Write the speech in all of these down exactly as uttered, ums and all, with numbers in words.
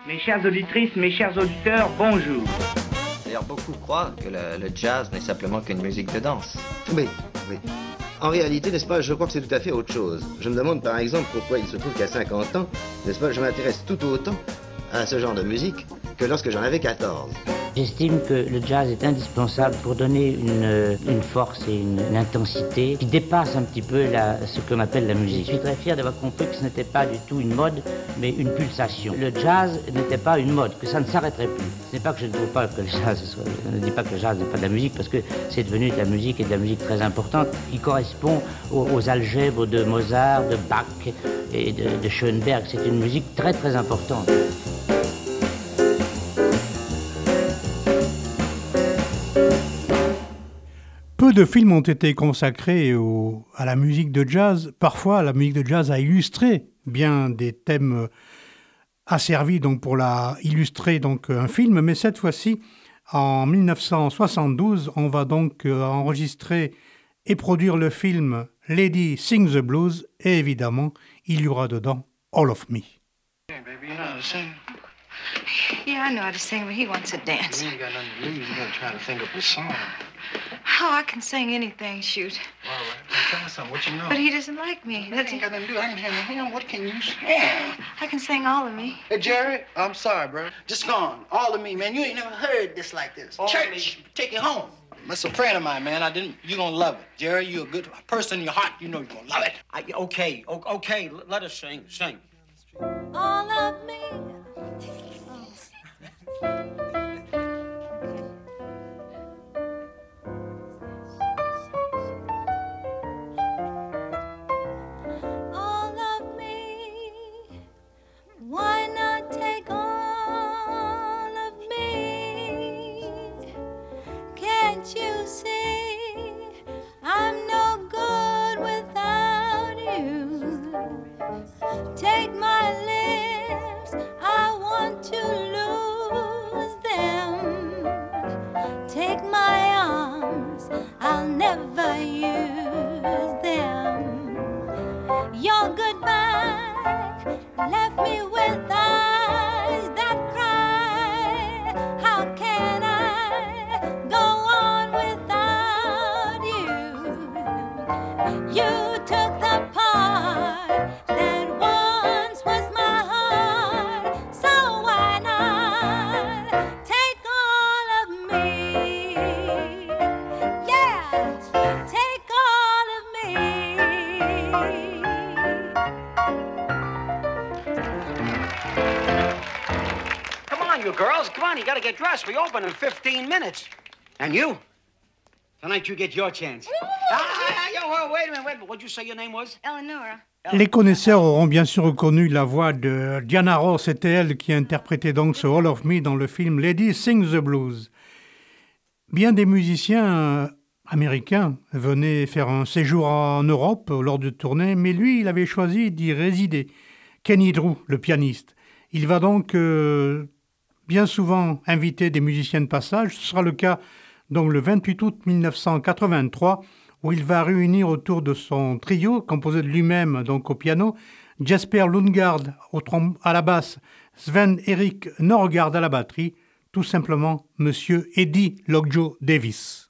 Mes chères auditrices, mes chers auditeurs, bonjour. D'ailleurs, beaucoup croient que le, le jazz n'est simplement qu'une musique de danse. Oui, oui. En réalité, n'est-ce pas, je crois que c'est tout à fait autre chose. Je me demande par exemple pourquoi il se trouve qu'à cinquante ans, n'est-ce pas, je m'intéresse tout autant à ce genre de musique que lorsque j'en avais quatorze. J'estime que le jazz est indispensable pour donner une, une force et une, une intensité qui dépasse un petit peu la, ce qu'on appelle la musique. Je suis très fier d'avoir compris que ce n'était pas du tout une mode, mais une pulsation. Le jazz n'était pas une mode, que ça ne s'arrêterait plus. Ce n'est pas que je ne trouve pas que le jazz soit, je ne dis pas que le jazz n'est pas de la musique, parce que c'est devenu de la musique et de la musique très importante, qui correspond aux, aux algèbres de Mozart, de Bach et de, de Schoenberg. C'est une musique très très importante. Peu de films ont été consacrés au, à la musique de jazz. Parfois, la musique de jazz a illustré bien des thèmes asservis donc pour la, illustrer donc un film. Mais cette fois-ci, en dix-neuf cent soixante-douze, on va donc enregistrer et produire le film Lady Sings the Blues. Et évidemment, il y aura dedans All of Me. Hey, baby, you know how to sing? Yeah, I know how to sing, but he wants to dance. You ain't got nothing to lose. You gotta try to think up a song. Oh, I can sing anything, shoot. All right, well, tell me something. What you know? But he doesn't like me. That That's ain't got nothing to do. I can hear him. What can you sing? I can sing all of me. Hey, Jerry, I'm sorry, bro. Just gone. All of me, man. You ain't never heard this like this. All Church, take it home. That's a friend of mine, man. I didn't. You gonna love it, Jerry. You're a good person in your heart. You know you're gonna love it. I, okay, o- okay. Let us sing. Sing. All of me. Why not take all of me? Can't you see I'm no good without you? Take my lips, I want to lose them. Take my arms, I'll never use them. Your goodbye left me with eyes that cry. How can I go on without you? You took the part that once was my heart, so why not take all of me? Yeah, take all of me. You girls, come on, you gotta get dressed. We open in fifteen minutes. And you? Tonight you get your chance. ah, yo, wait a minute, wait a minute. What'd you say your name was? Eleonora. Les connaisseurs auront bien sûr reconnu la voix de Diana Ross. C'était elle qui interprétait donc ce All of Me dans le film Lady Sings the Blues. Bien des musiciens américains venaient faire un séjour en Europe lors de tournées, mais lui, il avait choisi d'y résider. Kenny Drew, le pianiste. Il va donc euh, bien souvent inviter des musiciens de passage. Ce sera le cas donc le vingt-huit août mille neuf cent quatre-vingt-trois, où il va réunir autour de son trio, composé de lui-même donc au piano, Jesper Lundgaard au trom- à la basse, Sven-Erik Norgard à la batterie, tout simplement Monsieur Eddie Logjo Davis.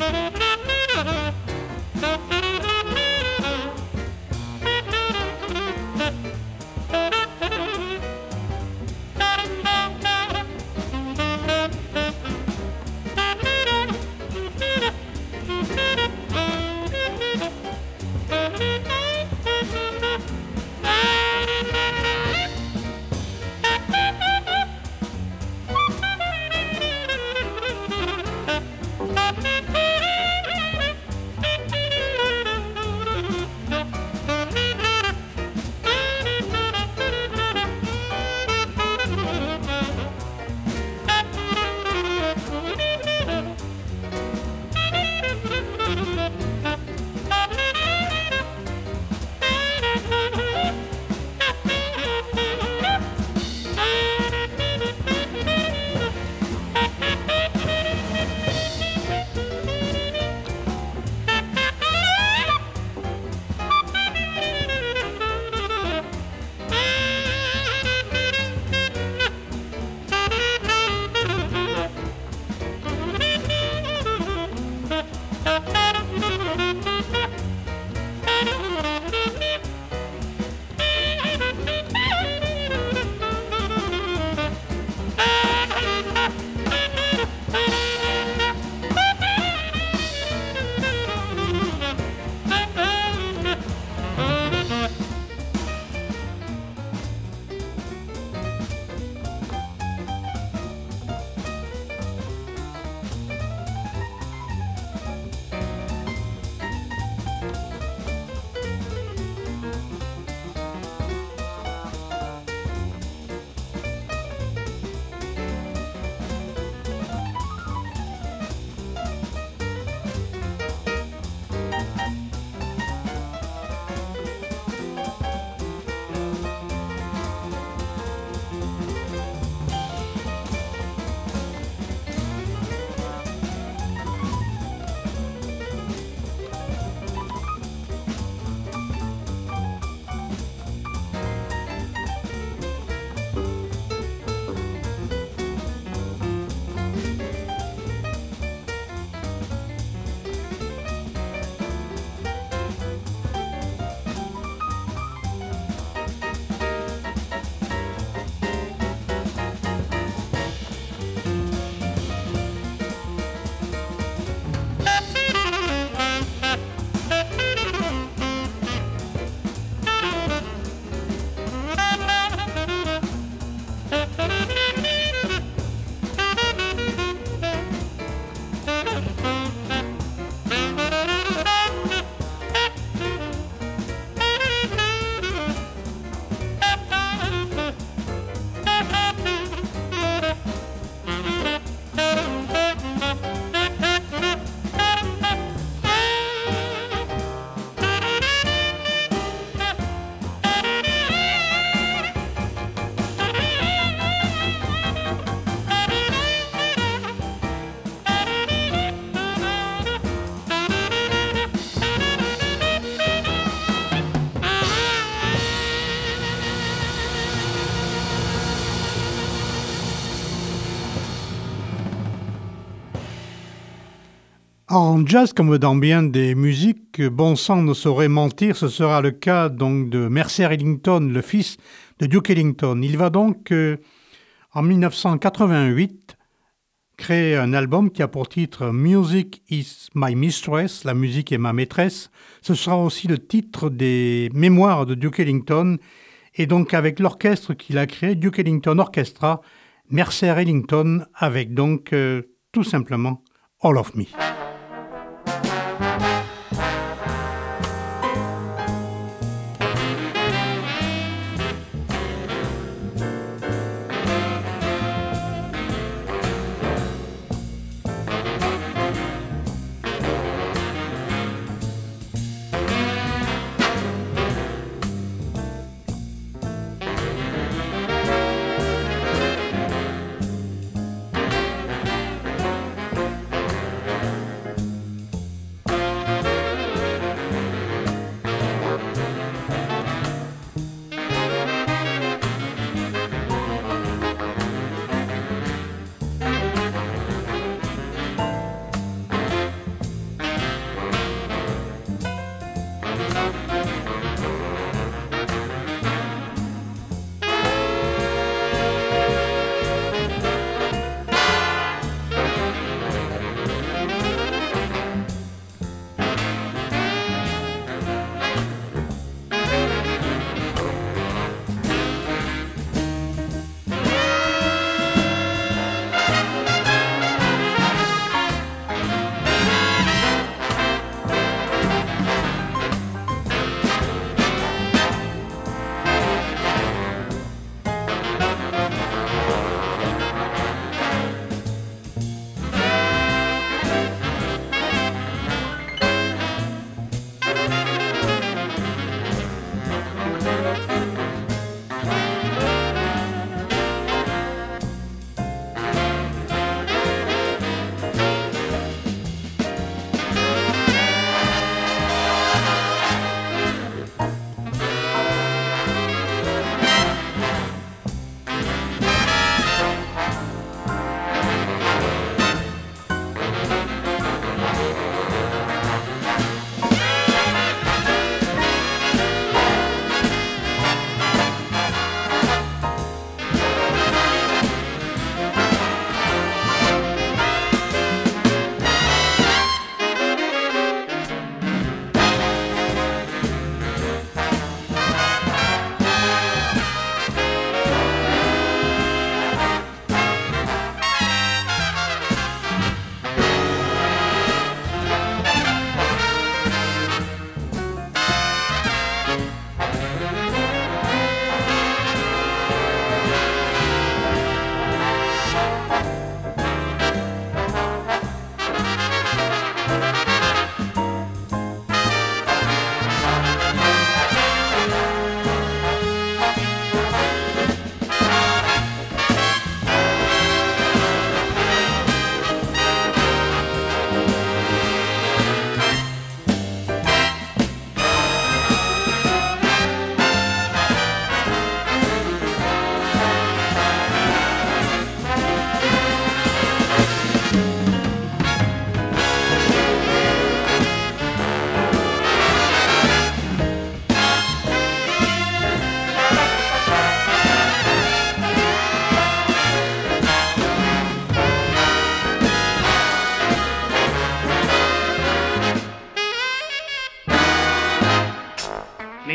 En jazz, comme dans bien des musiques, bon sang ne saurait mentir. Ce sera le cas donc de Mercer Ellington, le fils de Duke Ellington. Il va donc, euh, en dix-neuf cent quatre-vingt-huit, créer un album qui a pour titre « Music is my mistress », « La musique est ma maîtresse ». Ce sera aussi le titre des mémoires de Duke Ellington. Et donc avec l'orchestre qu'il a créé, Duke Ellington Orchestra, Mercer Ellington, avec donc euh, tout simplement « All of Me ».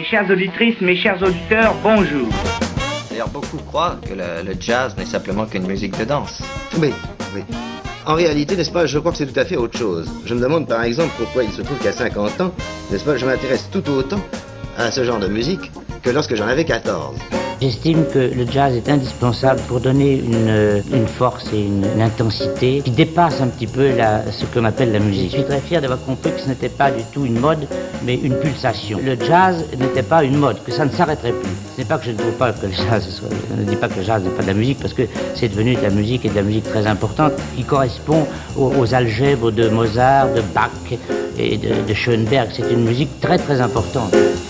chères auditrices, mes chers auditeurs, bonjour. D'ailleurs, beaucoup croient que le, le jazz n'est simplement qu'une musique de danse. Oui, oui. En réalité, n'est-ce pas, je crois que c'est tout à fait autre chose. Je me demande par exemple pourquoi il se trouve qu'à cinquante ans, n'est-ce pas, je m'intéresse tout autant à ce genre de musique que lorsque j'en avais quatorze. J'estime que le jazz est indispensable pour donner une, une force et une, une intensité qui dépasse un petit peu la, ce qu'on appelle la musique. Je suis très fier d'avoir compris que ce n'était pas du tout une mode, mais une pulsation. Le jazz n'était pas une mode, que ça ne s'arrêterait plus. Ce n'est pas que je ne trouve pas que le jazz soit... Je ne dis pas que le jazz n'est pas de la musique, parce que c'est devenu de la musique et de la musique très importante qui correspond aux, aux algèbres de Mozart, de Bach et de, de Schoenberg. C'est une musique très très importante.